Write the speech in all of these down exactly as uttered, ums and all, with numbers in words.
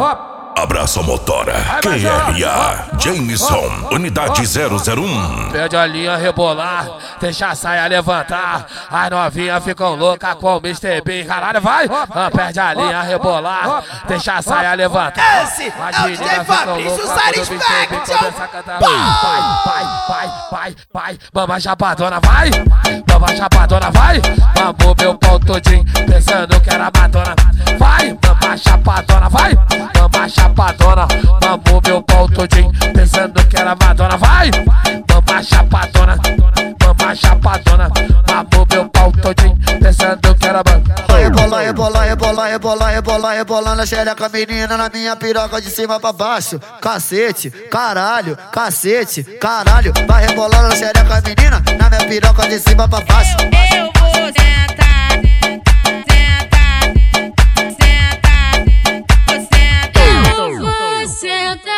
Abraça a motora, Q R A, Jameson, unidade zero zero um. Pede a linha rebolar, deixa a saia levantar. As novinhas ficam loucas com o mister Bean. Caralho, vai! Ah, perde a linha rebolar, deixa a saia levantar. Esse As é o meninas D J ficam Fabrício loucas quando o mister Bean começa a cantar. Vai, vai, vai, vai, vai. Mama chapadona, vai! Mama chapadona, vai! Mamou meu pau todinho, pensando que era madonna. Vai, mama chapadona, vai! Mama chapadona, mamou meu pau todinho, pensando que era madonna. Vai, mama chapadona, mama chapadona, mamou meu pau todinho, pensando que era madonna. Rebola, rebola, rebola, rebola, rebola, rebola na xereca, menina, na minha piroca de cima pra baixo. Cacete, caralho, cacete, caralho. Vai rebolar na xereca, menina, na minha piroca de cima pra baixo. Eu vou sentar, sentar, sentar, vou sentar. Eu vou sentar,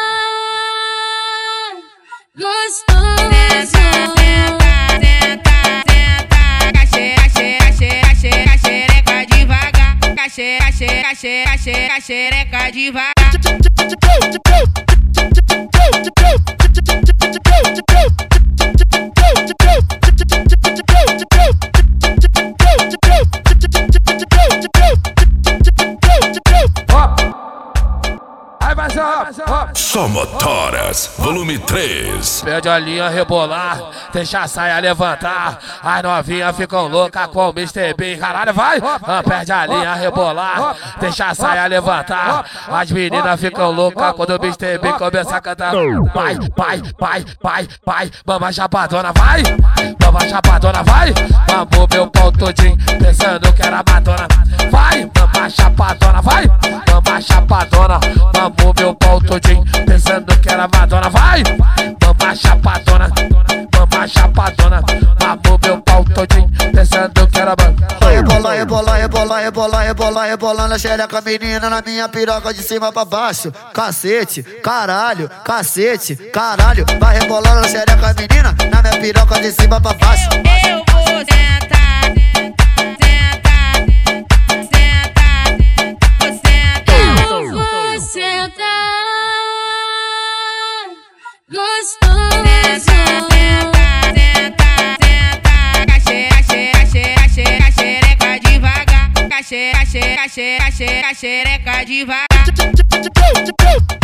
gostoso. Sentar, sentar, sentar, caxeira, caxeira, caxeira, caxereca devagar. Caxeira, caxeira, caxeira, caxereca devagar. Só motoras, volume três. Pede a linha rebolar, deixa a saia levantar. As novinhas ficam loucas com o mister Bean. Caralho, vai! Ah, perde a linha rebolar, deixa a saia levantar. As meninas ficam loucas quando o mister Bean começa a cantar. Vai, vai, vai, vai, vai. Mama chapadona, vai! Mama chapadona, vai! Mamou meu pau todinho, pensando que era madonna. Vai, mama chapadona, vai! Mama chapadona, mamou meu pau todinho, pensando que era madonna. Vai, mama chapadona, mama chapadona, mamou meu pau todinho, pensando que era madonna. Rebola, rebola, rebola, rebola, rebola, rebola na xereca, menina, na minha piroca de cima pra baixo. Cacete, caralho, cacete, caralho. Vai rebolar na xereca, menina, na minha piroca de cima pra baixo. Eu vou sentar, sentar, sentar, vou sentar. Eu vou sentar, gostoso. Sentar, sentar, sentar, caxeira, caxeira, caxeira, caxereca devagar. Caxeira, caxeira, caxeira, caxereca devagar.